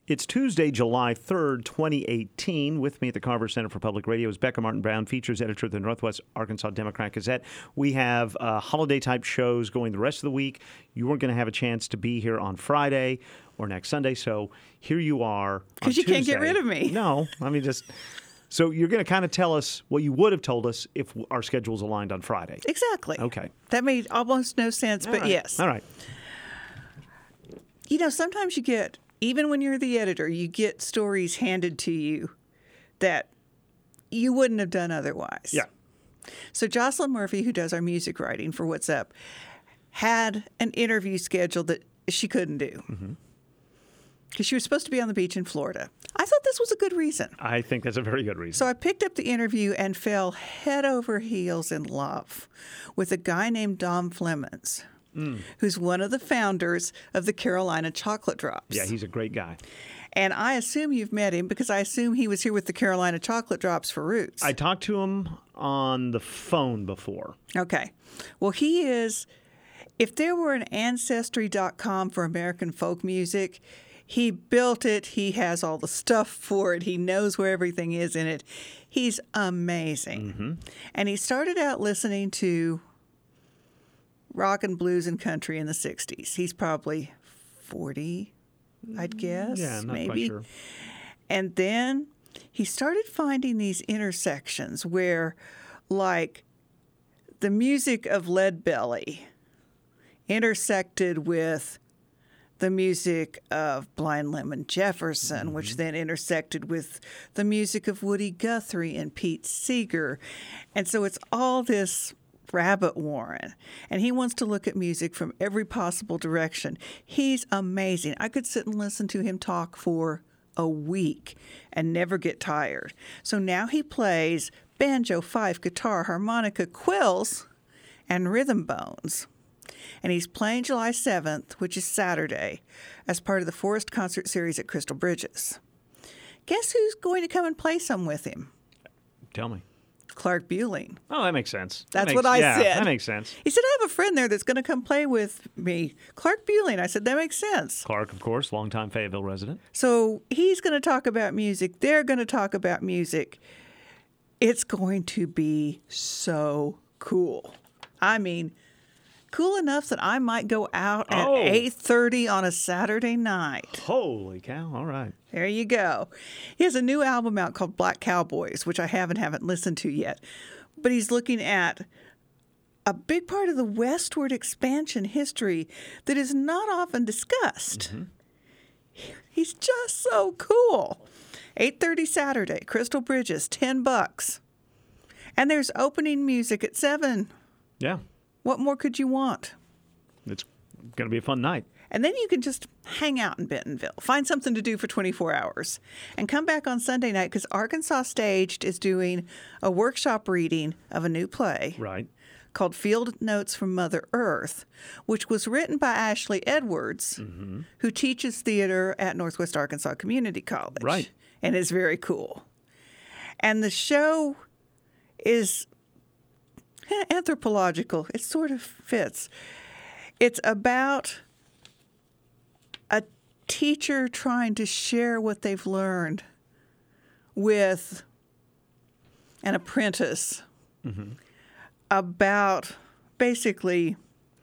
It's Tuesday, July 3rd, 2018. With me at the Carver Center for Public Radio is Becca Martin Brown, features editor of the Northwest Arkansas Democrat Gazette. We have holiday-type shows going the rest of the week. You weren't going to have a chance to be here on Friday or next Sunday, so here you are. Because you can't get rid of me. No, I mean, just... So you're going to kind of tell us what you would have told us if our schedules aligned on Friday. Exactly. Okay. That made almost no sense, but yes. All right. You know, sometimes you get, even when you're the editor, you get stories handed to you that you wouldn't have done otherwise. Yeah. So Jocelyn Murphy, who does our music writing for What's Up, had an interview scheduled that she couldn't do. Because she was supposed to be on the beach in Florida. I thought this was a good reason. I think that's a very good reason. So I picked up the interview and fell head over heels in love with a guy named Dom Flemons, who's one of the founders of the Carolina Chocolate Drops. Yeah, he's a great guy. And I assume you've met him because I assume he was here with the Carolina Chocolate Drops for Roots. I talked to him on the phone before. Okay. Well, he is, if there were an Ancestry.com for American folk music, he built it. He has all the stuff for it. He knows where everything is in it. He's amazing. And he started out listening to rock and blues and country in the 60s. He's probably 40, I'd guess. Yeah, not maybe. quite sure. And then he started finding these intersections where, like, the music of Leadbelly intersected with the music of Blind Lemon Jefferson, which then intersected with the music of Woody Guthrie and Pete Seeger. And so it's all this rabbit warren. And he wants to look at music from every possible direction. He's amazing. I could sit and listen to him talk for a week and never get tired. So now he plays banjo, fife, guitar, harmonica, quills, and rhythm bones. And he's playing July 7th, which is Saturday, as part of the Forest Concert Series at Crystal Bridges. Guess who's going to come and play some with him? Tell me. Clark Buehling. Oh, that makes sense. That's what I said. That makes sense. He said, I have a friend there that's going to come play with me. Clark Buehling. I said, that makes sense. Clark, of course, longtime Fayetteville resident. So he's going to talk about music. They're going to talk about music. It's going to be so cool. I mean, cool enough that I might go out at 8:30 on a Saturday night. Holy cow. All right. There you go. He has a new album out called Black Cowboys, which I haven't listened to yet. But he's looking at a big part of the westward expansion history that is not often discussed. He's just so cool. 8:30 Saturday, Crystal Bridges, $10. And there's opening music at 7. Yeah. What more could you want? It's going to be a fun night. And then you can just hang out in Bentonville, find something to do for 24 hours, and come back on Sunday night because Arkansas Staged is doing a workshop reading of a new play called Field Notes from Mother Earth, which was written by Ashley Edwards, who teaches theater at Northwest Arkansas Community College. Right. And is very cool. And the show is anthropological. It sort of fits. It's about a teacher trying to share what they've learned with an apprentice about basically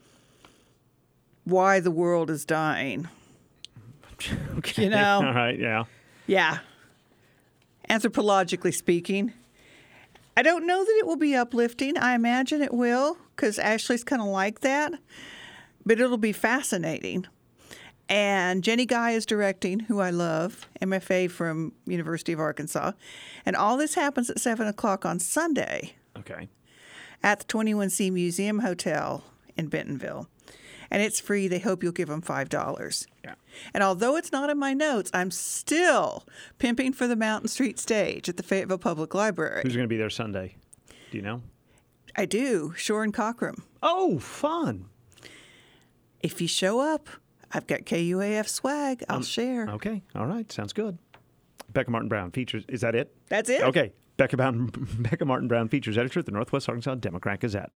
why the world is dying. Okay. You know? All right, yeah. Yeah. Anthropologically speaking. I don't know that it will be uplifting. I imagine it will, because Ashley's kind of like that. But it'll be fascinating. And Jenny Guy is directing, who I love, MFA from University of Arkansas. And all this happens at 7 o'clock on Sunday. Okay. At the 21C Museum Hotel in Bentonville. And it's free. They hope you'll give them $5. Yeah. And although it's not in my notes, I'm still pimping for the Mountain Street stage at the Fayetteville Public Library. Who's going to be there Sunday? Do you know? I do. Shore and Cockrum. Oh, fun. If you show up, I've got KUAF swag. I'll share. Okay. All right. Sounds good. Becca Martin Brown features. Is that it? That's it. Okay. Becca Martin Brown features editor at the Northwest Arkansas Democrat Gazette.